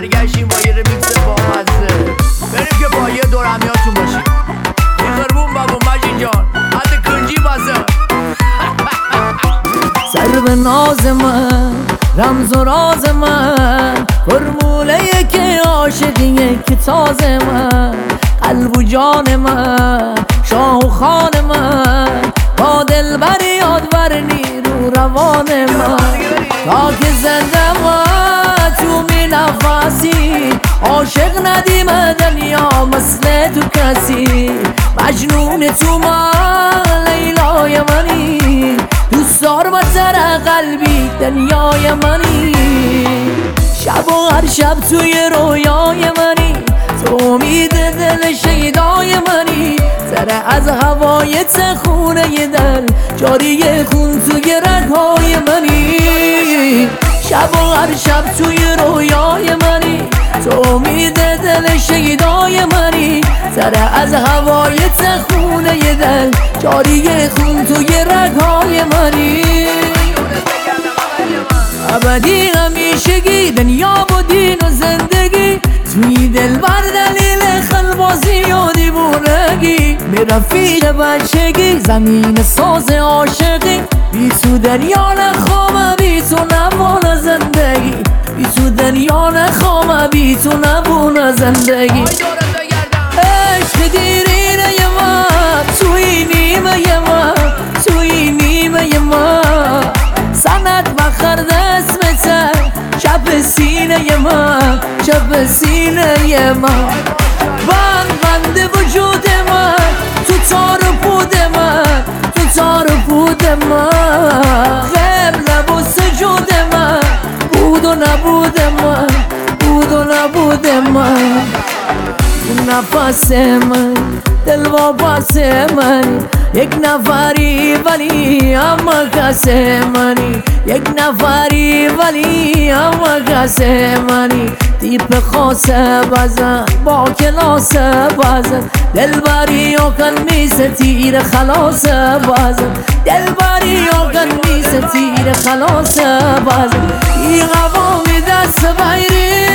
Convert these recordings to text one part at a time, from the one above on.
برگشتیم با یه رمیکس بامزه. بریم که با یه دور همیاتون باشیم. یه خربون بابا مجین جان حد کنجی بازه. سر به ناز من، رمز و راز من، فرموله که عاشقیه که تازه من، قلب و جان من، شاه و خان من، با دلبر یادبر نیرو روان من. تا که زنده من تو می نفسی، عاشق ندیم دنیا مثل تو کسی. مجنون تو من لیلای منی، دوستار بسر قلبی دنیای منی. شب و هر شب توی رویای منی، تو امید دل شیدای منی. سر از هوای تخونه دل، جاری خون توی رگهای منی. شب و هر شب توی رویای منی، تو امید دل شیدای منی. سر از هوای تخونه دل، جاری خون توی رگهای منی. ابدی همیشگی دنیا و دین و زندگی، توی دل بر دلیل خلبازی و دیوونگی. می رفیق بچگی زمین ساز عاشقی، بی تو دریا نخوام بی تو نبونه زندگی. بی تو دریا نخوام بی تو نبونه زندگی. عشق دیرینه ی من توی نیمه ی من، توی نیمه ی من. سند بخرد اسمته شب سینه ی من، شب سینه ی من. بند وجود من تو تار و پود من، تو تار و پود من. قبل و سجود من، بود و نبود من، بود و نبود من. نفس من دل واپس منی، یک نفری ولی اما کس منی. یک نفری ولی اما کس منی. تیپ خاصه بزن با کلاس بزن، دلبری و کن میسه تیر خلاص بزن. دلبری و کن میسه تیر خلاص بزن. این قوامی دست بایری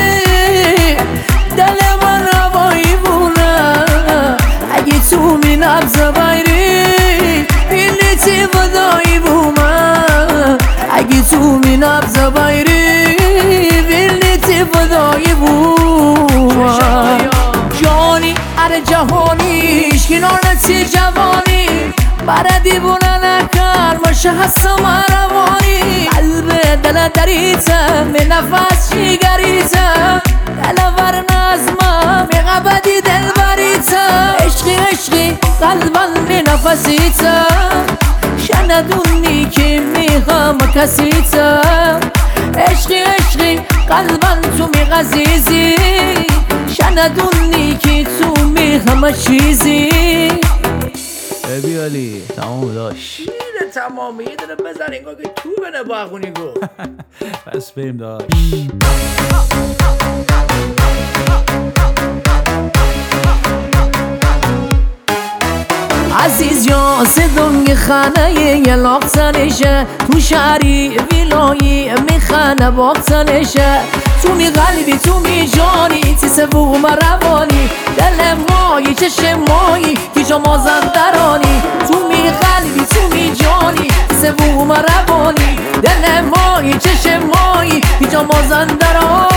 دل من هوایی بونه. اگه تو می نبز بایری بیلیتی فدایی بومه. اگه تو می نبز بایری بیلیتی فدایی بومه. جانی اره جهانیش کنار نتی جوانی، برا دیوونه نکر باشه هست مروانی. قلب دل دریته می نفس شیگریته، دل ور نظمه می غبدی دل بریته. عشقی عشقی قلبم می نفسیته، شندونی که می غم کسیته. عشقی عشقی قلبم تو می غزیزی، شندونی که تو می غم چیزی. ابی علی تمام داشت میره تمامی. یه دونه بزن انگار که تو بنه باخونی گو. پس بریم داشت. عزیز یا صدنگ خانه یه لاغتنشه، تو شهری ویلایی میخانه باغتنشه. تو می قلبی تو می جانی تی سبوم روانی، دل مایی چشم مایی که جا مازندرانی. تو می قلبی تو می جانی تی سبوم روانی، دل مایی چشم مایی که جا مازندرانی.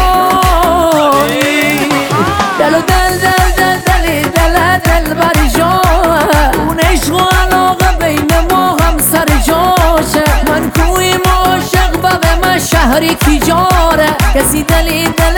دل و دل دل دل دل دل دل بری جان، اون عشق و علاقه بین ما هم سر جاشه. من کوی عاشق و به من شهری کی جاره، کسی دلی دل